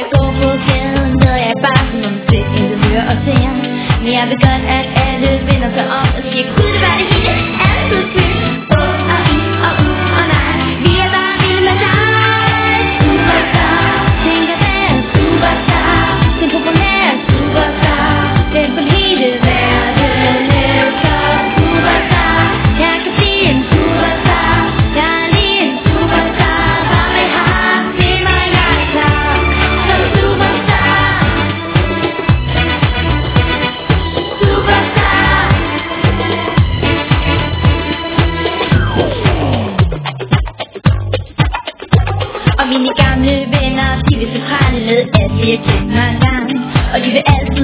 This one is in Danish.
jeg går på gaden, ved jeg bare som om det intet hører og ser. Men jeg ved godt, at alle vender sig om og siger, kunne det være det hele altid til? Og nej, vi er bare vilde med dig. Superstar, tænker den superstar, den populære superstar, den som hele verden elsker. Superstar, jeg kan blive en superstar, jeg er lige en superstar, bare med ham til mig, jeg er klar som superstar. Og mine gamle venner, de vil så prale med, at jeg kender mig langt. Og de vil altid